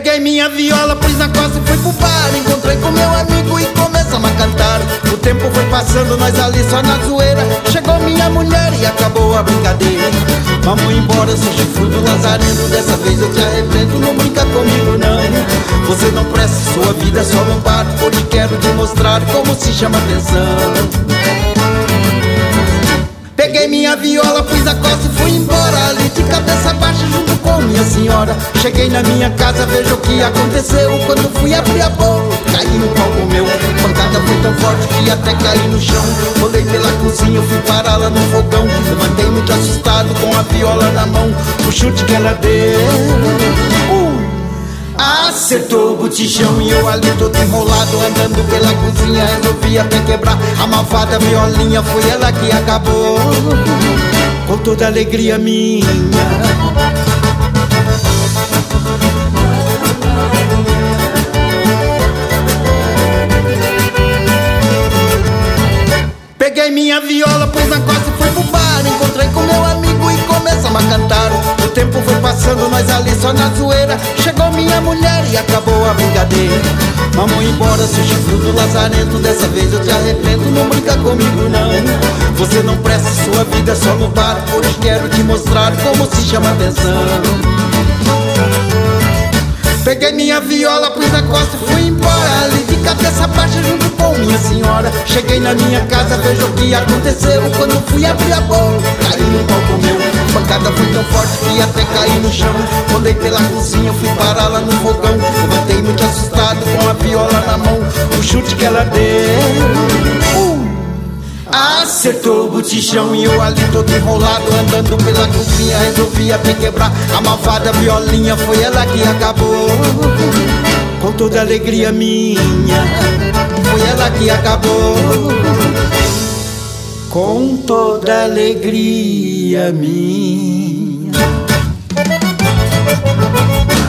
Peguei minha viola, pus na costa e fui pro bar. Encontrei com meu amigo e começamos a cantar. O tempo foi passando, nós ali só na zoeira. Chegou minha mulher e acabou a brincadeira. Vamos embora, seu chifrudo lazarento. Dessa vez eu te arrependo, não brinca comigo não. Você não presta, sua vida é só um bar. Hoje quero te mostrar como se chama atenção. Peguei minha viola, pus a costa e fui embora. Ali de cabeça baixa junto com minha senhora. Cheguei na minha casa, veja o que aconteceu. Quando fui abrir a boca, caí no palco meu. A pancada foi tão forte que até caí no chão. Rolei pela cozinha, fui parar lá no fogão. Levantei muito assustado com a viola na mão. O chute que ela deu acertou o botichão e eu ali todo enrolado, andando pela cozinha, resolvi até quebrar a malvada violinha. Foi ela que acabou com toda a alegria minha. Peguei minha viola, pus na costa e fui pro bar. Encontrei com meu amigo e começamos a cantar. O tempo foi passando, nós ali só na zoeira. Chegou minha mulher e acabou a brincadeira. Vamos embora, seu chifrudo lazarento. Dessa vez eu te arrependo, não brinca comigo não. Você não presta, sua vida é só no bar. Hoje quero te mostrar como se chama atenção. Peguei minha viola, pus na costa e fui embora. Ali de cabeça baixa junto com minha senhora. Cheguei na minha casa, veja o que aconteceu. Quando fui abrir a boca, caí no palco meu. A pancada foi tão forte que até caí no chão. Rolei pela cozinha, fui parar lá no fogão. Levantei muito assustado com a viola na mão. O chute que ela deu acertou o botichão e eu ali todo enrolado, andando pela cozinha, resolvi até quebrar a malvada violinha. Foi ela que acabou com toda a alegria minha. Foi ela que acabou com toda a alegria minha.